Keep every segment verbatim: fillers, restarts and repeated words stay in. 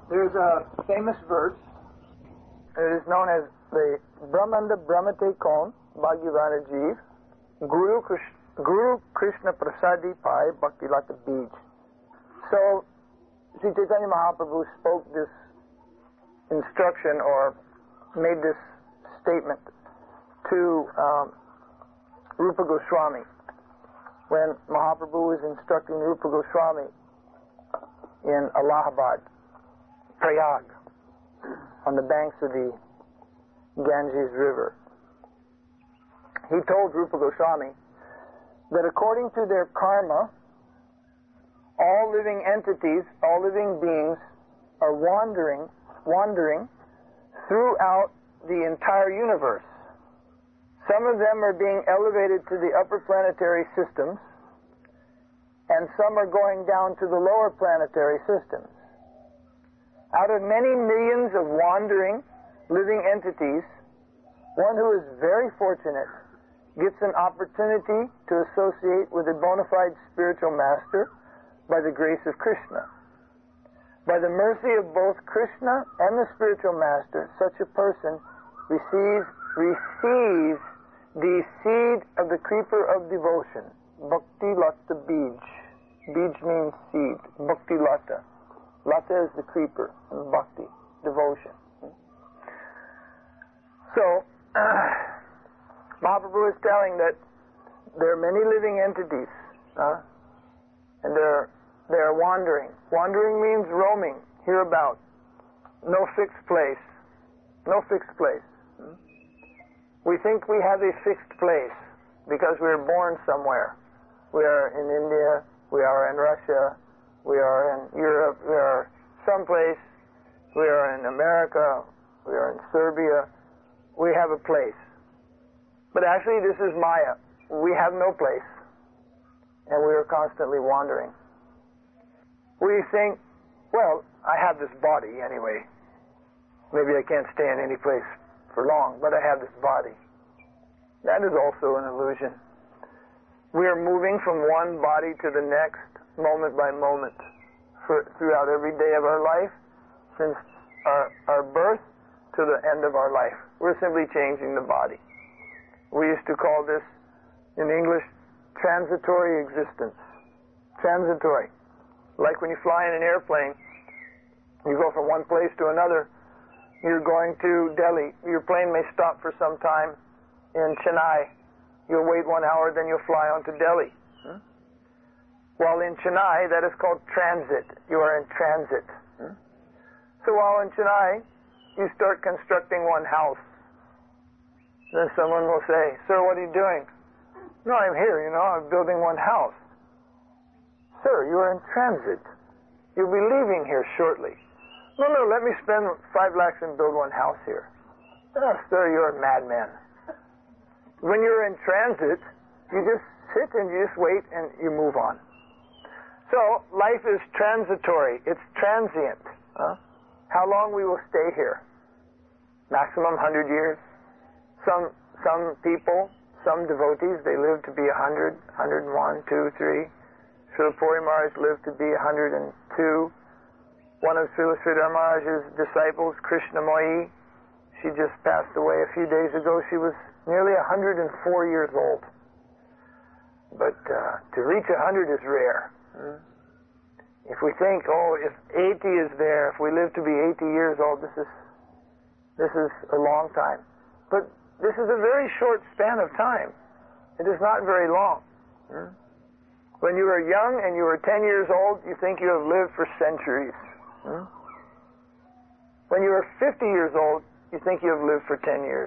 There's a famous verse. It is known as the Brahmanda Brahmate Kon Bhagavana Jeev Guru Krishna, Guru Krishna Prasadi Pai Bhakti Lata Bij. So, Sri Chaitanya Mahaprabhu spoke this instruction or made this statement to um, Rupa Goswami when Mahaprabhu was instructing Rupa Goswami in Allahabad, Prayag, on the banks of the Ganges River. He told Rupa Goswami that according to their karma, all living entities, all living beings are wandering, wandering throughout the entire universe. Some of them are being elevated to the upper planetary systems, and some are going down to the lower planetary systems. Out of many millions of wandering living entities, one who is very fortunate gets an opportunity to associate with a bona fide spiritual master by the grace of Krishna. By the mercy of both Krishna and the spiritual master, such a person receives, receives the seed of the creeper of devotion, Bhakti Lata Bij. Bij means seed, Bhakti Lata. Lata is the creeper, and Bhakti, devotion. So, uh, Mahaprabhu is telling that there are many living entities, uh, and they're, they're wandering. Wandering means roaming, hereabout. No fixed place. No fixed place. We think we have a fixed place because we were born somewhere. We are in India, we are in Russia, we are in Europe, we are someplace, we are in America, we are in Serbia. We have a place. But actually this is Maya. We have no place. And we are constantly wandering. We think, well, I have this body anyway. Maybe I can't stay in any place for long, but I have this body. That is also an illusion. We are moving from one body to the next, moment by moment, for, throughout every day of our life, since our, our birth to the end of our life. We're simply changing the body. We used to call this, in English, transitory existence. Transitory. Like when you fly in an airplane, you go from one place to another. You're going to Delhi. Your plane may stop for some time in Chennai. You'll wait one hour, then you'll fly on to Delhi. Hmm? While in Chennai, that is called transit. You are in transit. Hmm? So while in Chennai, you start constructing one house. Then someone will say, "Sir, what are you doing?" "No, I'm here, you know, I'm building one house." "Sir, you are in transit. You'll be leaving here shortly." "No, no, let me spend five lakhs and build one house here." "Oh, sir, you're a madman." When you're in transit, you just sit and you just wait and you move on. So, life is transitory. It's transient. Huh? How long we will stay here? Maximum one hundred years. Some some people, some devotees, they live to be one hundred, one hundred one, two, three. Srila Puri Maharaj lived to be one hundred two. One of Srila Sridhar Maharaj's disciples, Krishnamoi, she just passed away a few days ago. She was nearly one hundred four years old. But uh, to reach one hundred is rare. Hmm? If we think, oh, if eighty is there, if we live to be eighty years old, this is this is a long time. But this is a very short span of time. It is not very long. Hmm? When you were young and you were ten years old, you think you have lived for centuries. Hmm? When you are fifty years old, you think you have lived for ten years.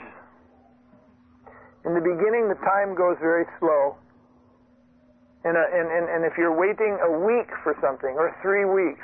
In the beginning, the time goes very slow. And, uh, and, and, and if you're waiting a week for something, or three weeks,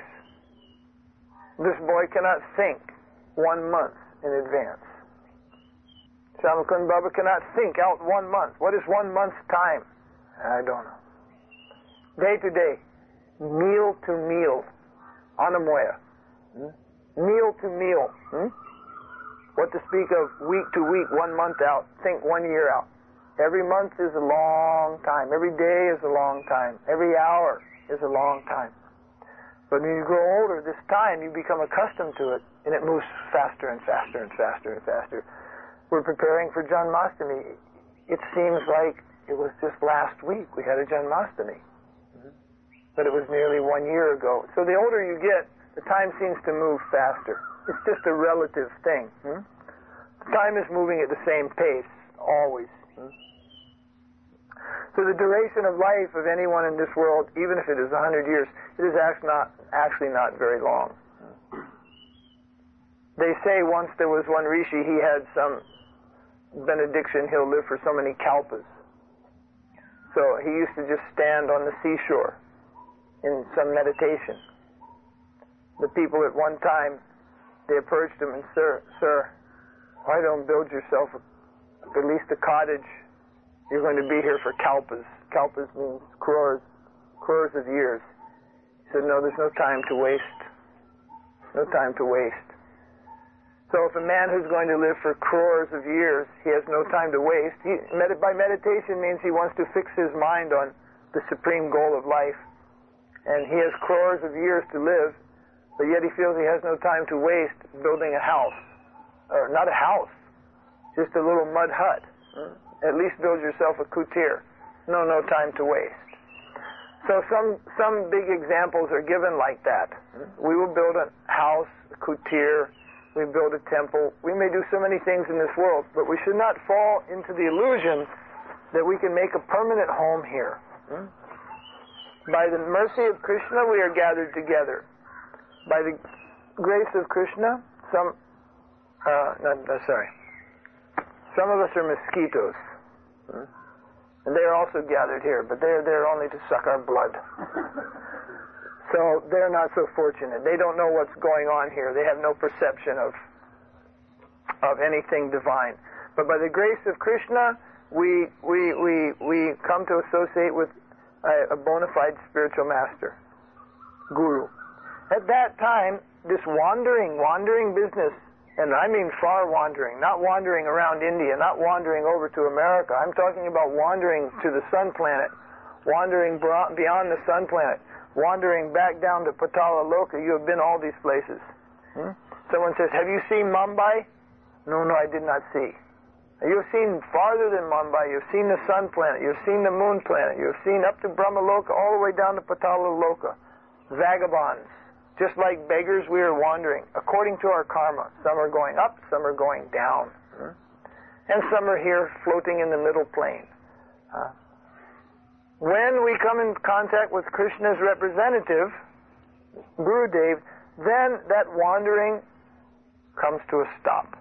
this boy cannot think one month in advance. Shamakund Baba cannot think out one month. What is one month's time? I don't know. Day to day, meal to meal, anamoya, hmm? meal to meal. Hmm? What to speak of week to week, one month out, think one year out. Every month is a long time. Every day is a long time. Every hour is a long time. But when you grow older, this time, you become accustomed to it, and it moves faster and faster and faster and faster. We're preparing for Janmashtami. It seems like it was just last week we had a Janmashtami. Mm-hmm. But it was nearly one year ago. So the older you get, the time seems to move faster. It's just a relative thing. Hmm? Time is moving at the same pace, always. Hmm? So the duration of life of anyone in this world, even if it is a hundred years, it is actually not, actually not very long. They say once there was one rishi, he had some benediction, he'll live for so many kalpas. So he used to just stand on the seashore in some meditation. The people at one time, they approached him and, Sir, sir, why don't build yourself a, at least a cottage? You're going to be here for kalpas. Kalpas means crores, crores of years. He said, no, there's no time to waste. No time to waste. So if a man who's going to live for crores of years, he has no time to waste. He, med- by meditation means he wants to fix his mind on the supreme goal of life. And he has crores of years to live, but yet he feels he has no time to waste building a house. Or not a house, just a little mud hut. Hmm? At least build yourself a kutir. No, no time to waste. So some some big examples are given like that. We will build a house, a kutir, we build a temple. We may do so many things in this world, but we should not fall into the illusion that we can make a permanent home here. Hmm? By the mercy of Krishna, we are gathered together. By the grace of Krishna, some, uh, no, no, sorry, some of us are mosquitoes. Hmm? And they are also gathered here, but they're there only to suck our blood. So they're not so fortunate. They don't know what's going on here. They have no perception of of anything divine. But by the grace of Krishna, we we we we come to associate with a, a bona fide spiritual master, guru. At that time, this wandering, wandering business, and I mean far wandering, not wandering around India, not wandering over to America. I'm talking about wandering to the sun planet, wandering beyond the sun planet, wandering back down to Patala Loka. You have been all these places. Hmm? Someone says, have you seen Mumbai? No, no, I did not see. You've seen farther than Mumbai. You've seen the sun planet. You've seen the moon planet. You've seen up to Brahmaloka, all the way down to Patala Loka. Vagabonds. Just like beggars, we are wandering according to our karma. Some are going up, some are going down. Hmm? And some are here floating in the middle plane. Uh, when we come in contact with Krishna's representative, Gurudev, then that wandering comes to a stop.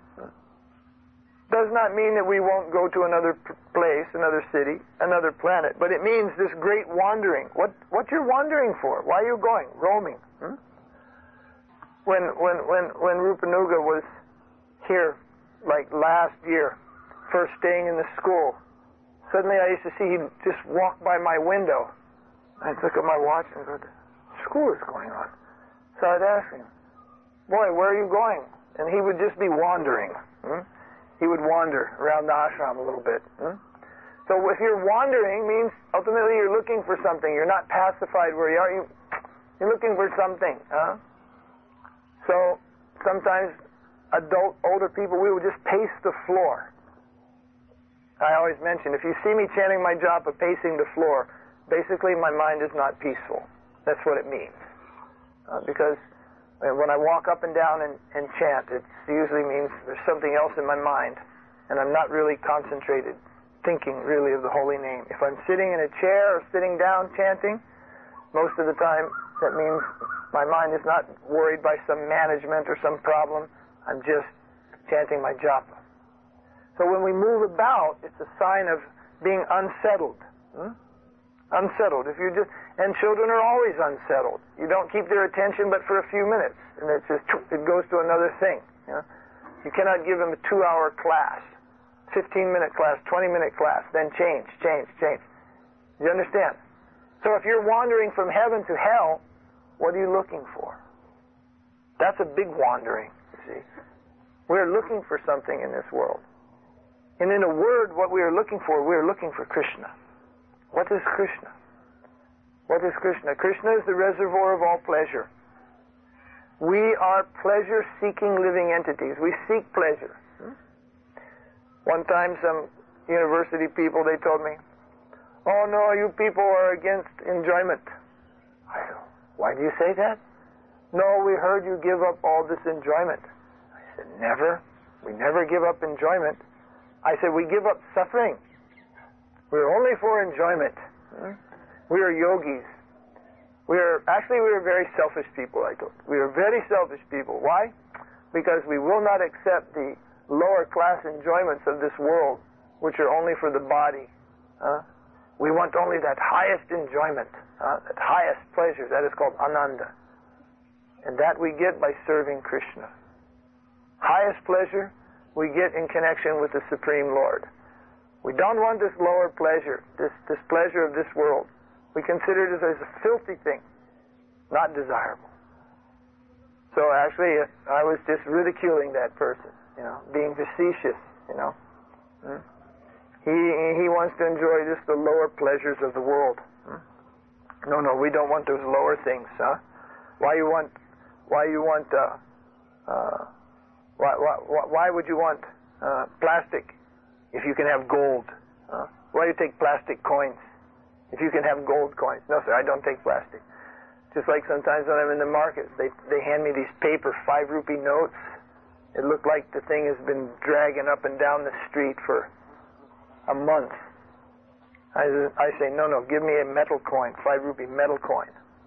Does not mean that we won't go to another place, another city, another planet, but it means this great wandering. What what you're wandering for? Why are you going? Roaming. Hmm? When when when when Rupanuga was here, like last year, first staying in the school, suddenly I used to see he'd just walk by my window. I'd look at my watch and go, school is going on. So I'd ask him, boy, where are you going? And he would just be wandering. Hmm? He would wander around the ashram a little bit. Hmm? So if you're wandering, means ultimately you're looking for something. You're not pacified where you are. You, you're looking for something. Huh? So sometimes adult, older people, we will just pace the floor. I always mention, if you see me chanting my japa, pacing the floor, basically my mind is not peaceful. That's what it means. Uh, because when I walk up and down and, and chant, it usually means there's something else in my mind, and I'm not really concentrated, thinking really of the holy name. If I'm sitting in a chair or sitting down chanting, most of the time that means my mind is not worried by some management or some problem. I'm just chanting my japa. So when we move about, it's a sign of being unsettled. Hmm? Unsettled. If you just, and children are always unsettled. You don't keep their attention but for a few minutes, and it's just it goes to another thing. You know? You cannot give them a two-hour class, fifteen-minute class, twenty-minute class, then change, change, change. You understand? So if you're wandering from heaven to hell, what are you looking for? That's a big wandering, you see. We're looking for something in this world. And in a word, what we are looking for, we are looking for Krishna. What is Krishna? What is Krishna? Krishna is the reservoir of all pleasure. We are pleasure-seeking living entities. We seek pleasure. Hmm? One time some university people, they told me, "Oh no, you people are against enjoyment." I go, "Why do you say that?" "No, we heard you give up all this enjoyment." I said, "Never. We never give up enjoyment." I said, "We give up suffering. We're only for enjoyment. Hmm? We are yogis. We are, actually we are very selfish people," I told. "We are very selfish people. Why? Because we will not accept the lower class enjoyments of this world, which are only for the body. Huh? We want only that highest enjoyment, huh? that highest pleasure. That is called ananda. And that we get by serving Krishna. Highest pleasure we get in connection with the Supreme Lord. We don't want this lower pleasure, this, this pleasure of this world. We consider it as a filthy thing, not desirable." So actually, I was just ridiculing that person, you know, being facetious, you know. Hmm? He he wants to enjoy just the lower pleasures of the world. Hmm? No, no, we don't want those lower things, huh? Why you want? Why you want? Uh, uh, why, why why would you want uh, plastic if you can have gold? Huh? Why do you take plastic coins if you can have gold coins? No, sir, I don't take plastic. Just like sometimes when I'm in the market, they they hand me these paper five rupee notes. It looked like the thing has been dragging up and down the street for a month. I, I say, no, no, give me a metal coin, five rupee metal coin.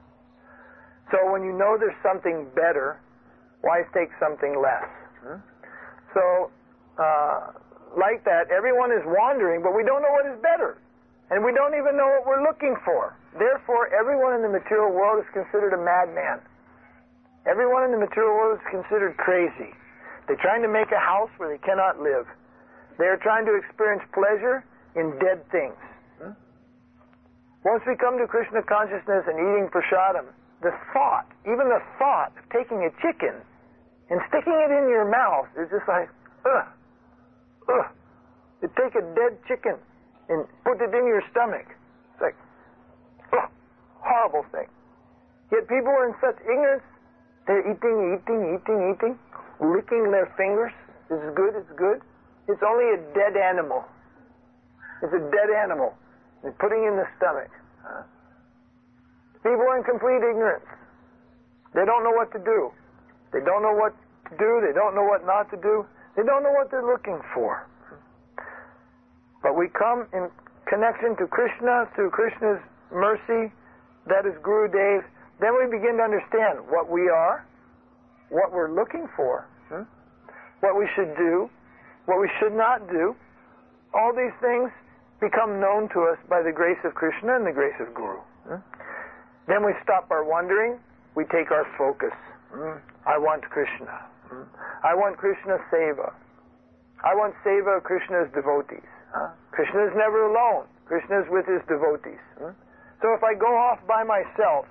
So when you know there's something better, why take something less? Hmm? So, uh, like that, everyone is wandering, but we don't know what is better. And we don't even know what we're looking for. Therefore, everyone in the material world is considered a madman. Everyone in the material world is considered crazy. They're trying to make a house where they cannot live. They're trying to experience pleasure in dead things. Hmm? Once we come to Krishna consciousness and eating prasadam, the thought, even the thought of taking a chicken and sticking it in your mouth is just like, ugh, ugh. You take a dead chicken and put it in your stomach. It's like, ugh, horrible thing. Yet people are in such ignorance, they're eating, eating, eating, eating, licking their fingers. It's good, it's good. It's only a dead animal. It's a dead animal. They're putting in the stomach. Huh? People are in complete ignorance. They don't know what to do. They don't know what to do. They don't know what not to do. They don't know what they're looking for. But we come in connection to Krishna, through Krishna's mercy, that is Guru Dev. Then we begin to understand what we are, what we're looking for, hmm? what we should do, what we should not do. All these things become known to us by the grace of Krishna and the grace of Guru. Hmm? Then we stop our wandering. We take our focus. Hmm? I want Krishna. Hmm? I want Krishna seva. I want seva of Krishna's devotees. Huh? Krishna is never alone. Krishna is with his devotees. Hmm? So if I go off by myself,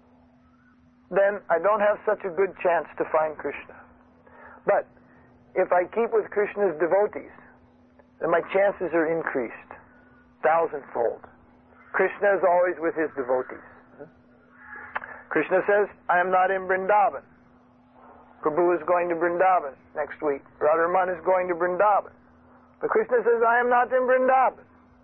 then I don't have such a good chance to find Krishna. But if I keep with Krishna's devotees, then my chances are increased thousandfold. Krishna is always with his devotees. Hmm? Krishna says, I am not in Vrindavan. Prabhu is going to Vrindavan next week. Radharman is going to Vrindavan. But Krishna says, I am not in Vrindavan.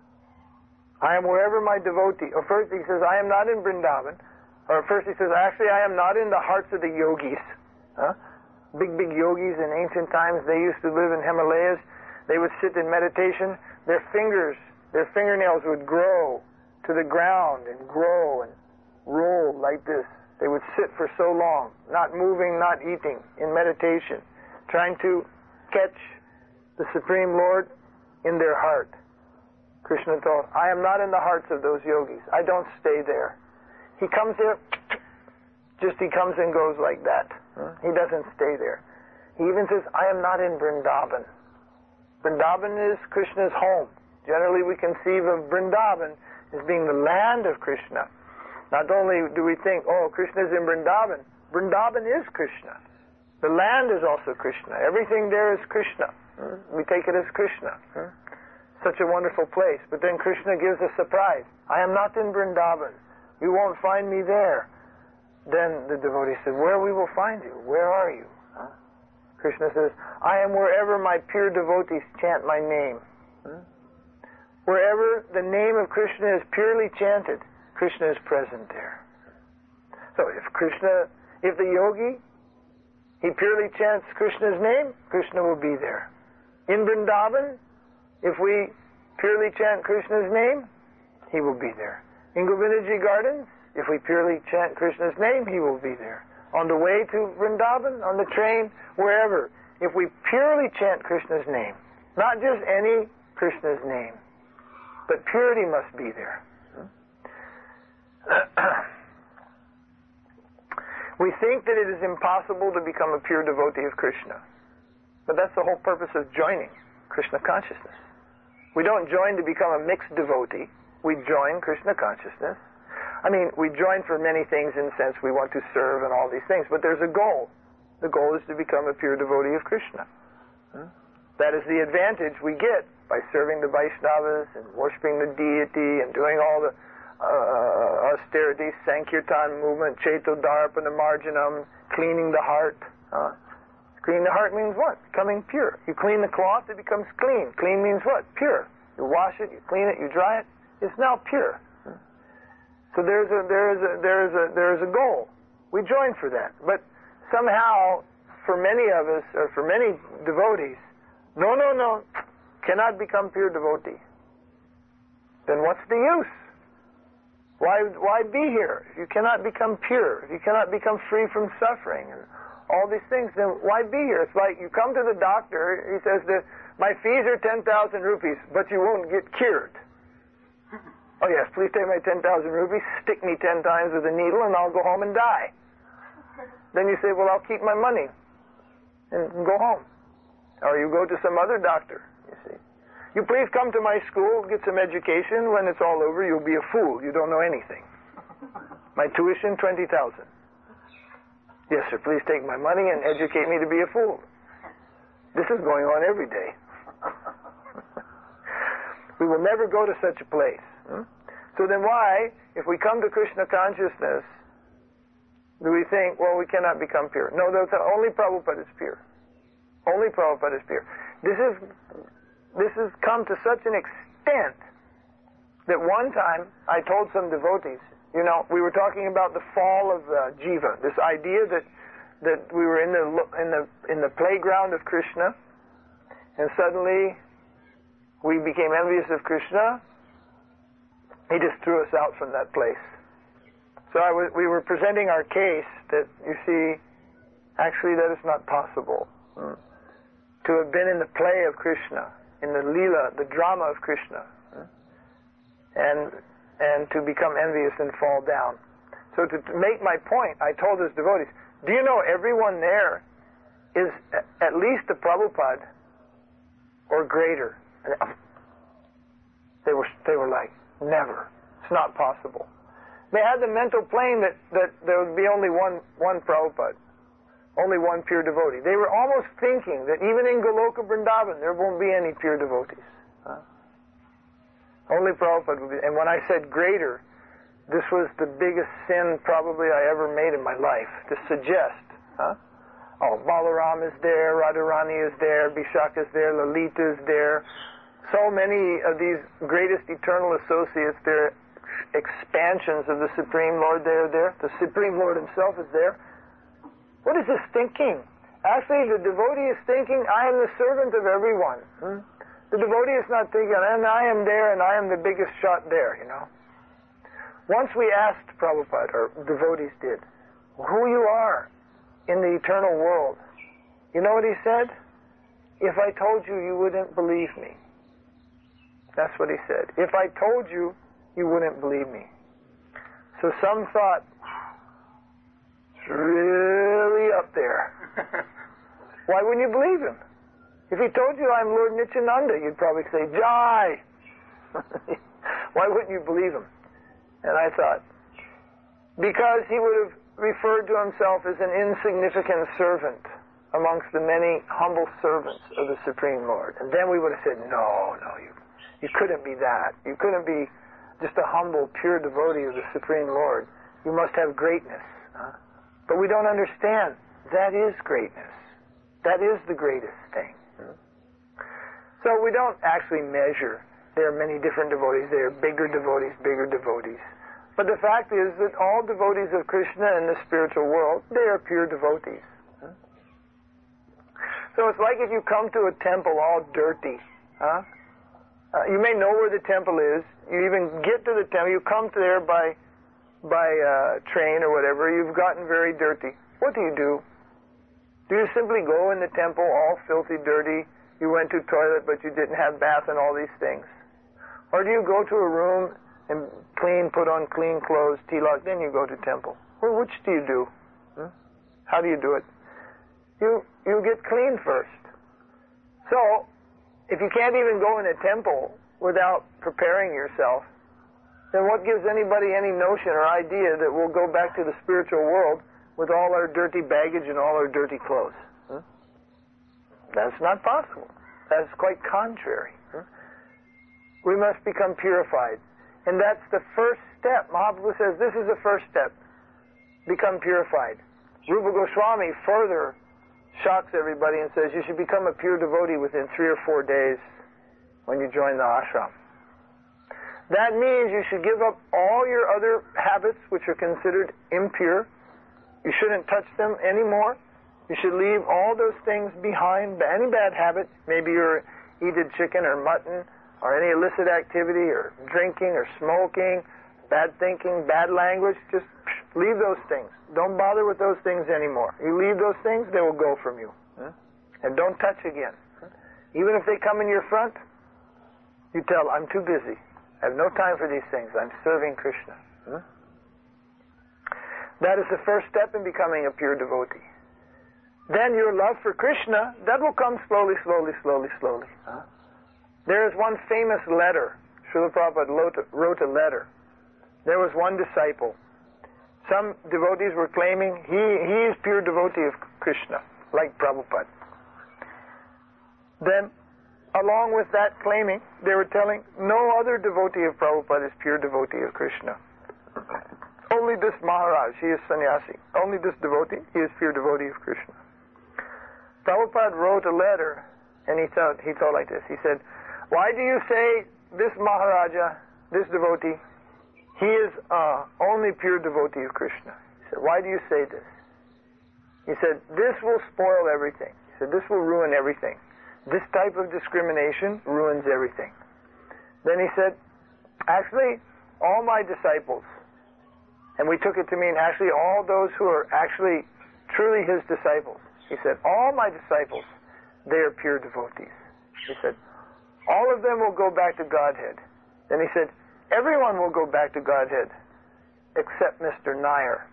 I am wherever my devotee. Or first he says, I am not in Vrindavan. Or first he says, actually, I am not in the hearts of the yogis. Huh? Big, big yogis in ancient times, they used to live in Himalayas. They would sit in meditation. Their fingers, their fingernails would grow to the ground and grow and roll like this. They would sit for so long, not moving, not eating, in meditation, trying to catch the Supreme Lord in their heart. Krishna told, I am not in the hearts of those yogis. I don't stay there. He comes there, just he comes and goes like that. He doesn't stay there. He even says, I am not in Vrindavan. Vrindavan is Krishna's home. Generally we conceive of Vrindavan as being the land of Krishna. Not only do we think, oh, Krishna is in Vrindavan, Vrindavan is Krishna. The land is also Krishna. Everything there is Krishna. We take it as Krishna. Such a wonderful place. But then Krishna gives a surprise. I am not in Vrindavan. You won't find me there. then the devotee said, where we will find you? Where are you? Huh? Krishna says, I am wherever my pure devotees chant my name. Hmm? Wherever the name of Krishna is purely chanted, Krishna is present there. So if Krishna, if the yogi, he purely chants Krishna's name, Krishna will be there. In Vrindavan, if we purely chant Krishna's name, he will be there. In Govindaji Gardens, if we purely chant Krishna's name, he will be there. On the way to Vrindavan, on the train, wherever, if we purely chant Krishna's name, not just any Krishna's name, but purity must be there. We think that it is impossible to become a pure devotee of Krishna. But that's the whole purpose of joining Krishna consciousness. We don't join to become a mixed devotee. We join Krishna consciousness. I mean, we join for many things in the sense we want to serve and all these things, but there's a goal. The goal is to become a pure devotee of Krishna. Hmm? That is the advantage we get by serving the Vaishnavas and worshiping the deity and doing all the uh, austerities, Sankirtan movement, Chaitodarpana Marjanam, cleaning the heart. Uh, cleaning the heart means what? Becoming pure. You clean the cloth, it becomes clean. Clean means what? Pure. You wash it, you clean it, you dry it, it's now pure. So there's a there's a there's a there's a goal. We join for that. But somehow, for many of us, or for many devotees, no, no, no, cannot become pure devotee. Then what's the use? Why why be here? If you cannot become pure, if you cannot become free from suffering and all these things, then why be here? It's like you come to the doctor, he says that my fees are ten thousand rupees, but you won't get cured. Oh yes, please take my ten thousand rupees, stick me ten times with a needle, and I'll go home and die. Then you say, well, I'll keep my money and go home. Or you go to some other doctor, you see. You please come to my school, get some education. When it's all over, you'll be a fool. You don't know anything. My tuition, twenty thousand. Yes, sir, please take my money and educate me to be a fool. This is going on every day. We will never go to such a place. Hmm? So then why, if we come to Krishna consciousness, do we think, well, we cannot become pure? No, that's only Prabhupada is pure. Only Prabhupada is pure. This is this has come to such an extent that one time I told some devotees, you know, we were talking about the fall of uh, Jiva, this idea that that we were in the in the in the playground of Krishna, and suddenly we became envious of Krishna. He just threw us out from that place. So I w- we were presenting our case that, you see, actually that is not possible. Hmm. To have been in the play of Krishna, in the Leela, the drama of Krishna, hmm? and and to become envious and fall down. So to, to make my point, I told his devotees, do you know everyone there is a- at least a Prabhupada or greater? And they were they were like, never. It's not possible. They had the mental plane that, that there would be only one one Prabhupada, only one pure devotee. They were almost thinking that even in Goloka Vrindavan there won't be any pure devotees. Huh? Only Prabhupada would be. And when I said greater, this was the biggest sin probably I ever made in my life, to suggest. Huh? Oh, Balaram is there, Radharani is there, Vishaka is there, Lalita is there. So many of these greatest eternal associates, they're expansions of the Supreme Lord, they're there. The Supreme Lord himself is there. What is this thinking? Actually, the devotee is thinking, I am the servant of everyone. Hmm? The devotee is not thinking, and I am there, and I am the biggest shot there, you know. Once we asked Prabhupada, or devotees did, who you are in the eternal world. You know what he said? If I told you, you wouldn't believe me. That's what he said. If I told you, you wouldn't believe me. So some thought, it's really up there. Why wouldn't you believe him? If he told you I'm Lord Nityananda, you'd probably say, Jai! Why wouldn't you believe him? And I thought, because he would have referred to himself as an insignificant servant amongst the many humble servants of the Supreme Lord. And then we would have said, no, no, you You couldn't be that. You couldn't be just a humble, pure devotee of the Supreme Lord. You must have greatness. Huh? But we don't understand. That is greatness. That is the greatest thing. Hmm? So we don't actually measure. There are many different devotees. There are bigger devotees, bigger devotees. But the fact is that all devotees of Krishna in the spiritual world, they are pure devotees. Hmm? So it's like if you come to a temple all dirty. Huh? Uh, you may know where the temple is. You even get to the temple. You come to there by by uh, train or whatever. You've gotten very dirty. What do you do? Do you simply go in the temple all filthy, dirty? You went to toilet, but you didn't have bath and all these things. Or do you go to a room and clean, put on clean clothes, tilak, then you go to temple? Well, which do you do? Hmm? How do you do it? You you get clean first. So, if you can't even go in a temple without preparing yourself, then what gives anybody any notion or idea that we'll go back to the spiritual world with all our dirty baggage and all our dirty clothes? Hmm? That's not possible. That's quite contrary. Hmm? We must become purified. And that's the first step. Mahaprabhu says this is the first step. Become purified. Rupa Goswami further shocks everybody and says you should become a pure devotee within three or four days when you join the ashram. That means you should give up all your other habits which are considered impure. You shouldn't touch them anymore. You should leave all those things behind, any bad habit. Maybe you're eating chicken or mutton or any illicit activity or drinking or smoking, bad thinking, bad language. Just leave those things. Don't bother with those things anymore. You leave those things, they will go from you. And don't touch again. Even if they come in your front, you tell, I'm too busy. I have no time for these things. I'm serving Krishna. That is the first step in becoming a pure devotee. Then your love for Krishna, that will come slowly, slowly, slowly, slowly. Huh? There is one famous letter. Srila Prabhupada wrote a letter. There was one disciple. Some devotees were claiming he, he is pure devotee of Krishna, like Prabhupada. Then, along with that claiming, they were telling no other devotee of Prabhupada is pure devotee of Krishna. Only this Maharaj, he is sannyasi. Only this devotee, he is pure devotee of Krishna. Prabhupada wrote a letter, and he thought, he thought like this. He said, why do you say this Maharaja, this devotee, he is uh, only pure devotee of Krishna? He said, why do you say this? He said, this will spoil everything. He said, this will ruin everything. This type of discrimination ruins everything. Then he said, actually, all my disciples, and we took it to mean actually all those who are actually truly his disciples. He said, all my disciples, they are pure devotees. He said, all of them will go back to Godhead. Then he said, everyone will go back to Godhead except Mister Nair.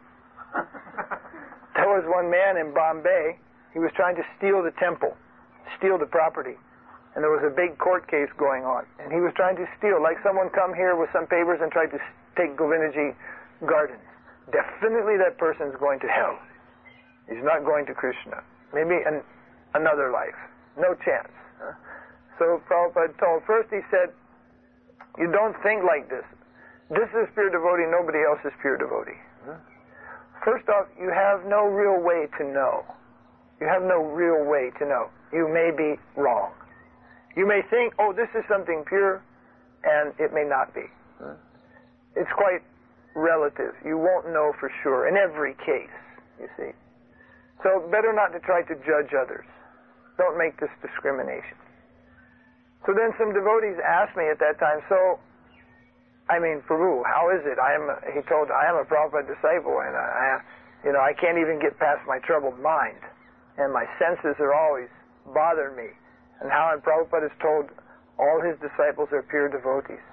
There was one man in Bombay, he was trying to steal the temple, steal the property. And there was a big court case going on. And he was trying to steal, like someone come here with some papers and tried to take Govindji Gardens. Definitely that person's going to hell. He's not going to Krishna. Maybe an, another life. No chance. Huh? So Prabhupada told, first he said, you don't think like this. This is pure devotee, nobody else is pure devotee. Huh? First off, you have no real way to know. You have no real way to know. You may be wrong. You may think, oh, this is something pure, and it may not be. Huh? It's quite relative. You won't know for sure in every case, you see. So better not to try to judge others. Don't make this discrimination. So then some devotees asked me at that time, so, I mean, Prabhu, how is it? I am, a, he told, I am a Prabhupada disciple, and I, you know, I can't even get past my troubled mind, and my senses are always bothering me. And how Prabhupada has told all his disciples are pure devotees.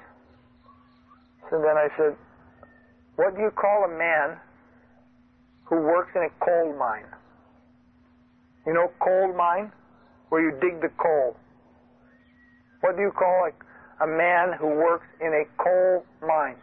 So then I said, what do you call a man who works in a coal mine? You know coal mine? Where you dig the coal. What do you call a, a man who works in a coal mine?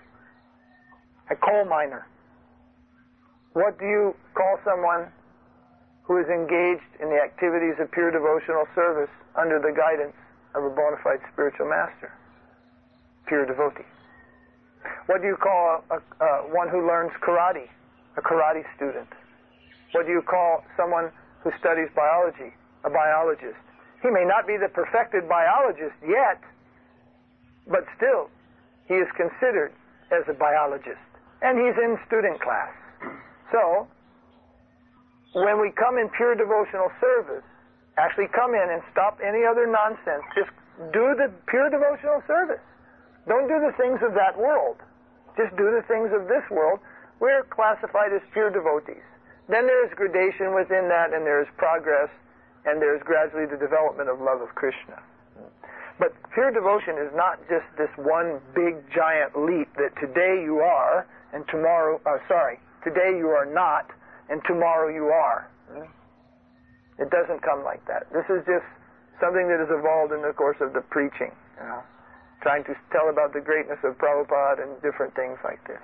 A coal miner. What do you call someone who is engaged in the activities of pure devotional service under the guidance of a bona fide spiritual master? Pure devotee. What do you call a, a, one who learns karate a karate student? What do you call someone who studies biology? A biologist. He may not be the perfected biologist yet, but still, he is considered as a biologist. And he's in student class. So, when we come in pure devotional service, actually come in and stop any other nonsense. Just do the pure devotional service. Don't do the things of that world. Just do the things of this world. We're classified as pure devotees. Then there is gradation within that, and there is progress, and there is gradually the development of love of Krishna. But pure devotion is not just this one big giant leap that today you are, and tomorrow, uh, sorry, today you are not, and tomorrow you are. It doesn't come like that. This is just something that has evolved in the course of the preaching, you know, trying to tell about the greatness of Prabhupada and different things like this.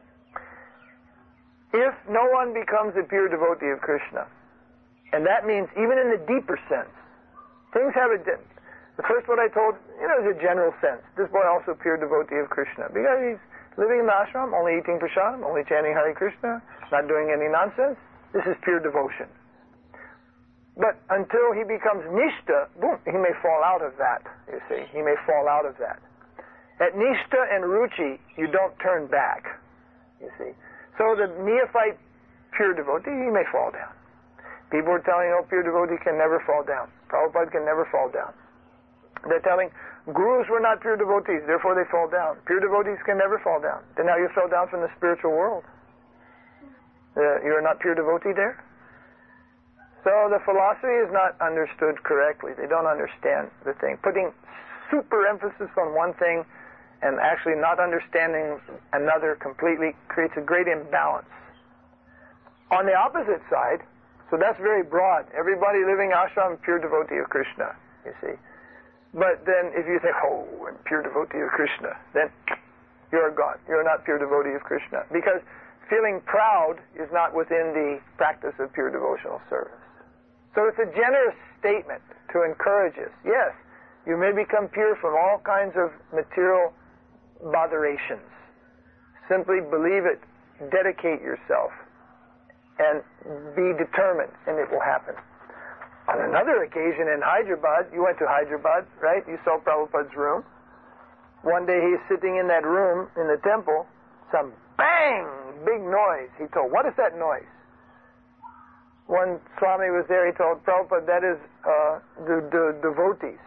If no one becomes a pure devotee of Krishna, and that means even in the deeper sense, things have a... The first one I told, you know, is a general sense. This boy also a pure devotee of Krishna. Because he's living in the ashram, only eating prasadam, only chanting Hare Krishna, not doing any nonsense. This is pure devotion. But until he becomes nishta, boom, he may fall out of that, you see. He may fall out of that. At nishta and ruchi, you don't turn back, you see. So the neophyte pure devotee, he may fall down. People are telling, oh, pure devotee can never fall down. Prabhupada can never fall down. They're telling, gurus were not pure devotees, therefore they fall down. Pure devotees can never fall down. Then now you fell down from the spiritual world. Uh, you're not pure devotee there? So the philosophy is not understood correctly. They don't understand the thing. Putting super emphasis on one thing and actually not understanding another completely creates a great imbalance. On the opposite side, so that's very broad. Everybody living ashram, pure devotee of Krishna, you see. But then if you say, oh, I'm pure devotee of Krishna, then you're gone. You're not pure devotee of Krishna. Because feeling proud is not within the practice of pure devotional service. So it's a generous statement to encourage us. Yes, you may become pure from all kinds of material botherations. Simply believe it, dedicate yourself, and be determined, and it will happen. On another occasion in Hyderabad, you went to Hyderabad, right? You saw Prabhupada's room. One day he's sitting in that room in the temple, some bang, big noise. He told, what is that noise? One Swami was there, he told Prabhupada, that is uh, the, the devotees.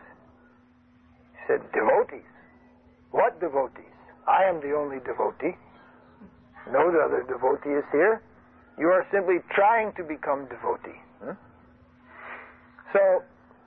He said, devotees? What devotees? I am the only devotee. No other devotee is here. You are simply trying to become devotee. Hmm? So,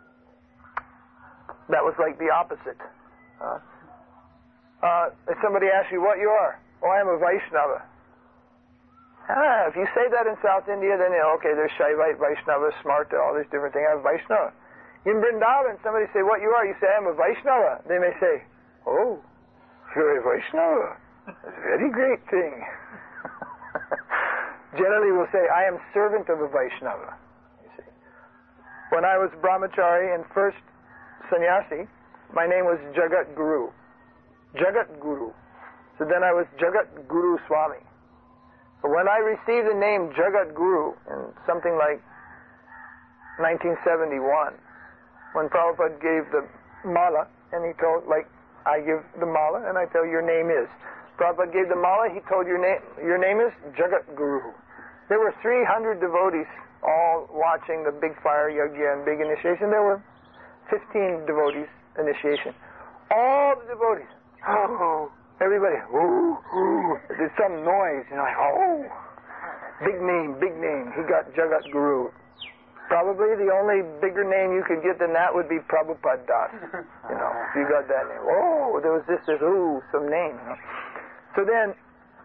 that was like the opposite. Uh, uh, if somebody asks you what you are, oh, I am a Vaishnava. Ah, if you say that in South India, then, you know, okay, there's Shaivite, Vaishnava, Smarta, all these different things. I'm Vaishnava. In Vrindavan, somebody say what you are, you say, I'm a Vaishnava. They may say, oh, you're a Vaishnava. That's a very great thing. Generally, we'll say, I am servant of a Vaishnava. When I was brahmachari and first sannyasi, my name was Jagat Guru. Jagat Guru. So then I was Jagat Guru Swami. But when I received the name Jagat Guru in something like nineteen seventy-one, when Prabhupada gave the mala, and he told, like, I give the mala, and I tell you your name is. Prabhupada gave the mala, he told your name, your name is Jagat Guru. There were three hundred devotees all watching the big fire yajna and big initiation. There were fifteen devotees initiation. All the devotees, oh, everybody, oh, oh, there's some noise, you know, like, oh, big name, big name. He got Jagat Guru. Probably the only bigger name you could get than that would be Prabhupada Das. You know, if you got that name. Oh, there was this, there's, ooh, some name. You know? So then,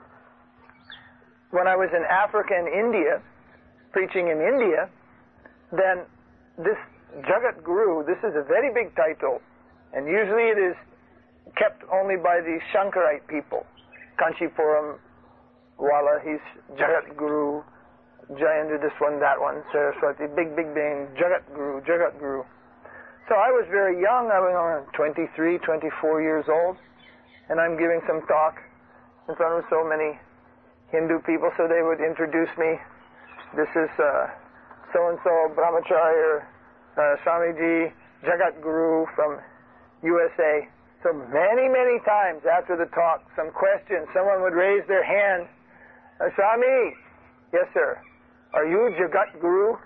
when I was in Africa and India, preaching in India, then this Jagat Guru, this is a very big title, and usually it is kept only by the Shankarite people. Kanchipuram Wala, he's Jagat Guru, Jayendra, this one, that one, Saraswati, big, big name, Jagat Guru, Jagat Guru. So I was very young, I was twenty-three, twenty-four years old, and I'm giving some talk in front of so many Hindu people, so they would introduce me. This is uh, so-and-so Brahmacharya, uh, Swamiji, Jagat Guru from U S A. So many, many times after the talk, some question, someone would raise their hand. Uh, Swami, yes sir, are you Jagat Guru?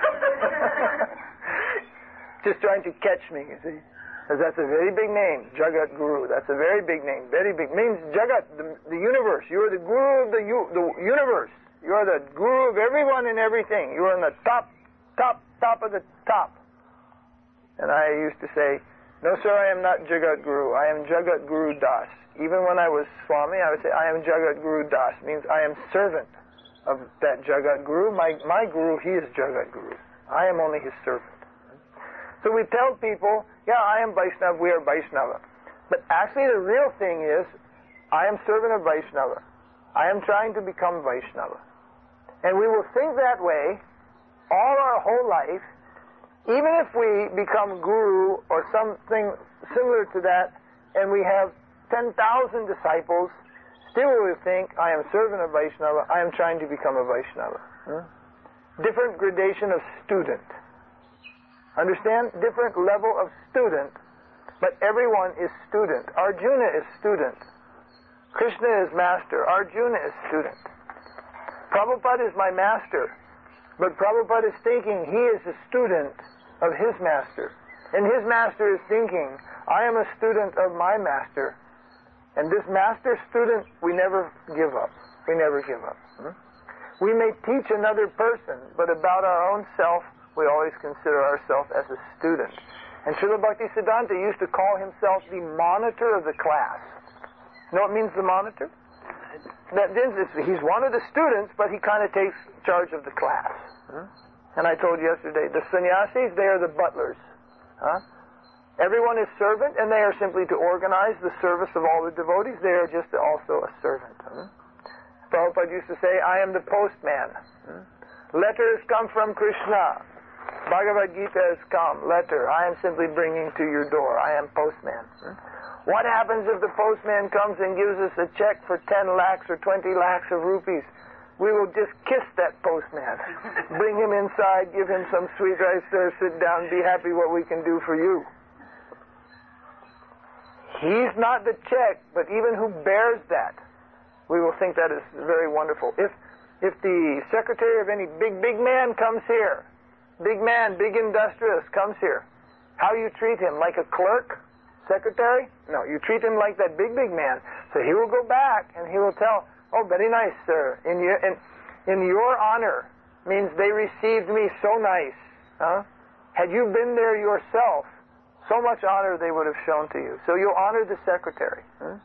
Just trying to catch me, you see. Because that's a very big name, Jagat Guru. That's a very big name, very big. Means Jagat, the, the universe. You are the Guru of the, u, the universe. You are the Guru of everyone and everything. You are on the top, top, top of the top. And I used to say, no sir, I am not Jagat Guru. I am Jagat Guru Das. Even when I was Swami, I would say, I am Jagat Guru Das. Means I am servant of that Jagat Guru. My, my Guru, he is Jagat Guru. I am only his servant. So we tell people, yeah, I am Vaishnava, we are Vaishnava. But actually the real thing is, I am servant of Vaishnava. I am trying to become Vaishnava. And we will think that way all our whole life, even if we become Guru or something similar to that, and we have ten thousand disciples, still we will think, I am servant of Vaishnava, I am trying to become a Vaishnava. Hmm? Different gradation of student. Understand? Different level of student, but everyone is student. Arjuna is student. Krishna is master. Arjuna is student. Prabhupada is my master, but Prabhupada is thinking he is a student of his master. And his master is thinking, I am a student of my master. And this master-student, we never give up. We never give up. Hmm? We may teach another person, but about our own self, we always consider ourselves as a student. And Srila Bhaktisiddhanta used to call himself the monitor of the class. You know what means the monitor? That means it's, he's one of the students, but he kind of takes charge of the class. Hmm? And I told you yesterday, the sannyasis, they are the butlers. Huh? Everyone is servant, and they are simply to organize the service of all the devotees. They are just also a servant. Hmm? Prabhupada used to say, I am the postman. Hmm? Letters come from Krishna. Bhagavad Gita has come. Letter. I am simply bringing to your door. I am postman. Hmm? What happens if the postman comes and gives us a check for ten lakhs or twenty lakhs of rupees? We will just kiss that postman. Bring him inside, give him some sweet rice there, sit down, be happy what we can do for you. He's not the check, but even who bears that, we will think that is very wonderful. If if the secretary of any big, big man comes here, big man, big industrialist comes here, how you treat him? Like a clerk? Secretary? No, you treat him like that big, big man. So he will go back and he will tell, oh, very nice, sir. In your, in, in your honor means they received me so nice. Huh? Had you been there yourself, so much honor they would have shown to you. So you'll honor the secretary. Huh?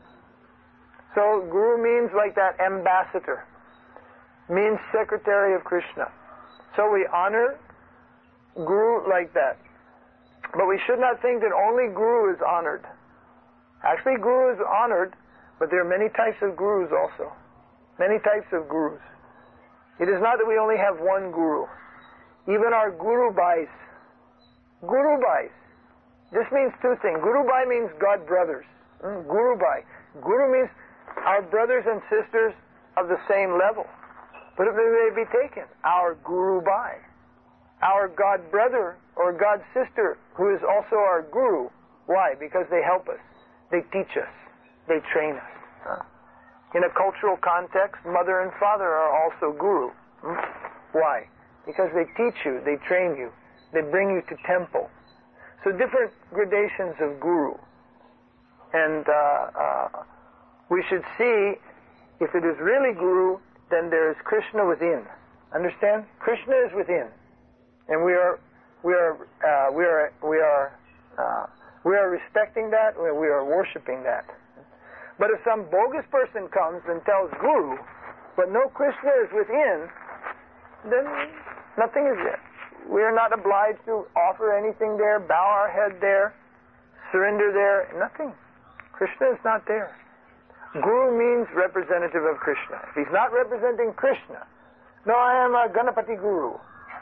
So Guru means like that ambassador. Means secretary of Krishna. So we honor Guru like that. But we should not think that only Guru is honored. Actually, Guru is honored, but there are many types of Gurus also. Many types of Gurus. It is not that we only have one Guru. Even our Guru Bhais. Guru Bhais. This means two things. Guru Bhai means God brothers. Mm, Guru Bhai. Guru means our brothers and sisters of the same level. But it may be taken. Our Guru Bhai. Our God brother or God sister who is also our Guru. Why? Because they help us. They teach us. They train us. Huh? In a cultural context, mother and father are also Guru. Hmm? Why? Because they teach you, they train you, they bring you to temple. So different gradations of Guru. And uh, uh, we should see, if it is really Guru, then there is Krishna within. Understand? Krishna is within. And we are, we are, uh, we are, we are, uh, we are respecting that. We are worshiping that. But if some bogus person comes and tells Guru, but no Krishna is within, then nothing is there. We are not obliged to offer anything there, bow our head there, surrender there. Nothing. Krishna is not there. Guru means representative of Krishna. If he's not representing Krishna, no, I am a Ganapati Guru.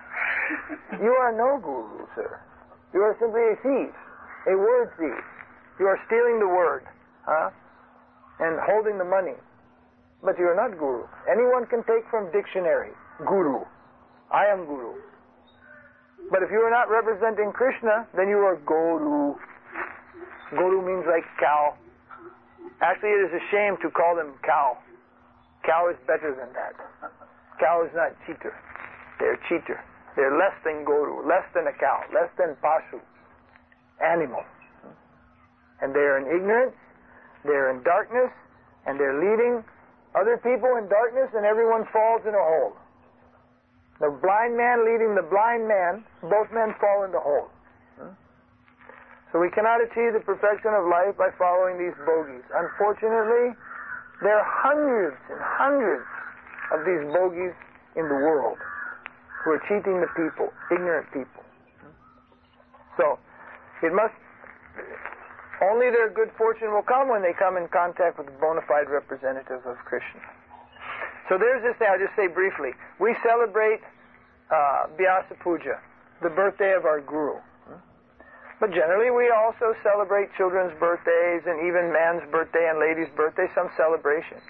You are no Guru, sir. You are simply a thief, a word thief. You are stealing the word, huh? And holding the money. but you are not Guru. Anyone can take from dictionary, Guru. I am Guru. But if you are not representing Krishna, then you are Guru. Guru means like cow. Actually, it is a shame to call them cow. Cow is better than that. Cow is not cheater. They're cheater. They're less than Guru, less than a cow, less than Pashu, animal. And they're in ignorance, they're in darkness, and they're leading other people in darkness, and everyone falls in a hole. The blind man leading the blind man, both men fall in the hole. So we cannot achieve the perfection of life by following these bogies. Unfortunately, there are hundreds and hundreds of these bogies in the world who are cheating the people, ignorant people. So, it must, only their good fortune will come when they come in contact with the bona fide representative of Krishna. So there's this thing, I'll just say briefly. We celebrate uh, Vyasa Puja, the birthday of our Guru. But generally we also celebrate children's birthdays and even man's birthday and ladies' birthday, some celebration.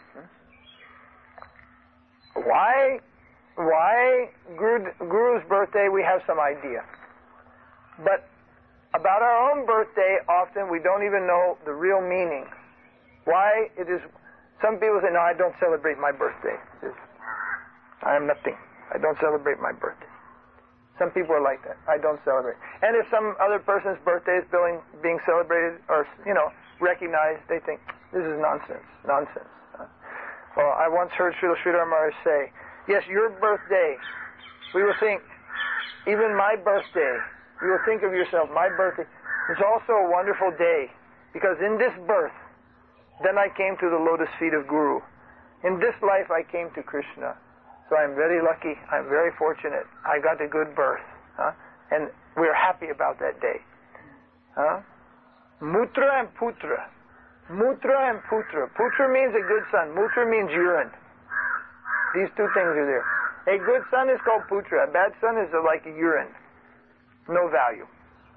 Why, why Guru, Guru's birthday, we have some idea. But about our own birthday, often we don't even know the real meaning. Why it is, some people say, no, I don't celebrate my birthday. I am nothing. I don't celebrate my birthday. Some people are like that. I don't celebrate. And if some other person's birthday is being, being celebrated or, you know, recognized, they think, this is nonsense, nonsense. Well, I once heard Srila Sridhar Maharaj say, yes, your birthday, we will think, even my birthday, you will think of yourself, my birthday is also a wonderful day, because in this birth, then I came to the lotus feet of Guru. In this life, I came to Krishna. So I'm very lucky, I'm very fortunate, I got a good birth. Huh? And we're happy about that day. Huh? Mutra and Putra. Mutra and Putra. Putra means a good son. Mutra means urine. These two things are there. A good son is called Putra. A bad son is like a urine. No value.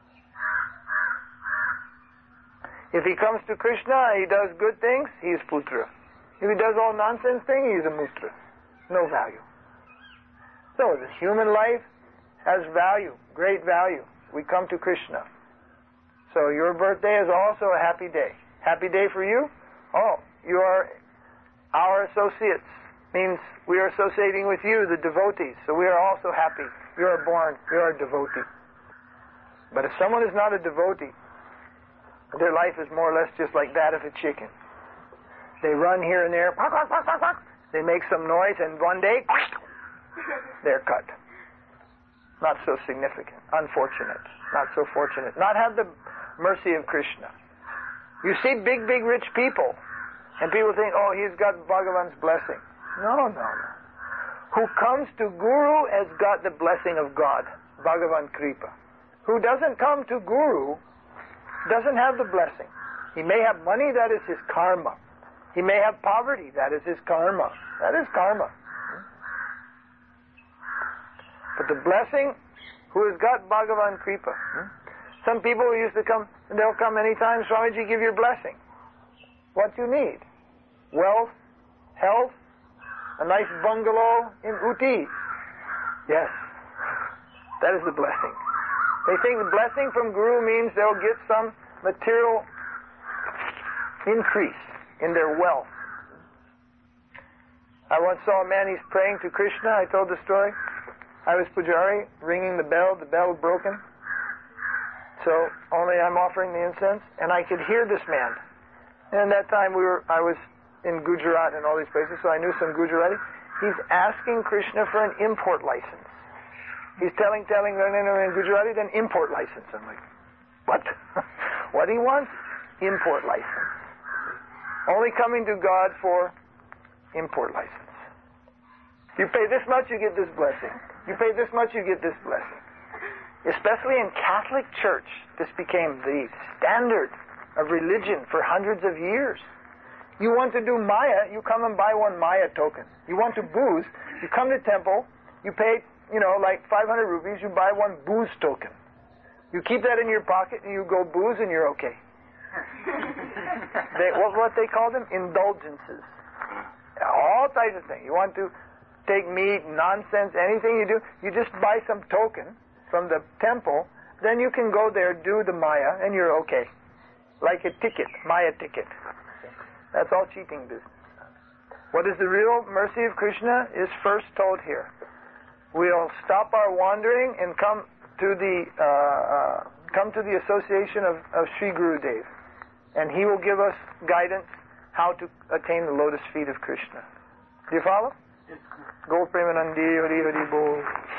If he comes to Krishna and he does good things, he is Putra. If he does all nonsense things, he is a Mutra. No value. So the human life has value, great value. We come to Krishna. So your birthday is also a happy day. Happy day for you? Oh, you are our associates. Means we are associating with you, the devotees. So we are also happy. You are born, you are a devotee. But if someone is not a devotee, their life is more or less just like that of a chicken. They run here and there, they make some noise, and one day, they're cut. Not so significant. Unfortunate. Not so fortunate. Not have the mercy of Krishna. You see big, big rich people, and people think, oh, he's got Bhagavan's blessing. No, no, no. Who comes to Guru has got the blessing of God, Bhagavan Kripa. Who doesn't come to Guru doesn't have the blessing. He may have money, that is his karma. He may have poverty, that is his karma. That is karma. But the blessing, who has got Bhagavan Kripa. Some people who used to come, they'll come anytime, Swamiji, give your blessing. What you need? Wealth, health, a nice bungalow in Uti. Yes, that is the blessing. They think the blessing from Guru means they'll get some material increase in their wealth. I once saw a man, he's praying to Krishna. I told the story. I was Pujari, ringing the bell. The bell broken. So only I'm offering the incense. And I could hear this man. And at that time we were, I was in Gujarat and all these places, so I knew some Gujarati. He's asking Krishna for an import license. He's telling, telling, in Gujarati, then import license. I'm like, what? What he wants? Import license. Only coming to God for import license. You pay this much, you get this blessing. You pay this much, you get this blessing. Especially in Catholic Church, this became the standard of religion for hundreds of years. You want to do Maya, you come and buy one Maya token. You want to booze, you come to temple, you pay, you know, like five hundred rupees, you buy one booze token. You keep that in your pocket and you go booze and you're okay. They, what, what they call them? Indulgences. all types of things. You want to take meat, nonsense, anything you do, you just buy some token from the temple, then you can go there, do the Maya, and you're okay. Like a ticket, Maya ticket. That's all cheating business. What is the real mercy of Krishna is first told here. We'll stop our wandering and come to the uh, uh, come to the association of, of Sri Gurudev, and he will give us guidance how to attain the lotus feet of Krishna. Do you follow? Go Premanandi Hari Hari Bol.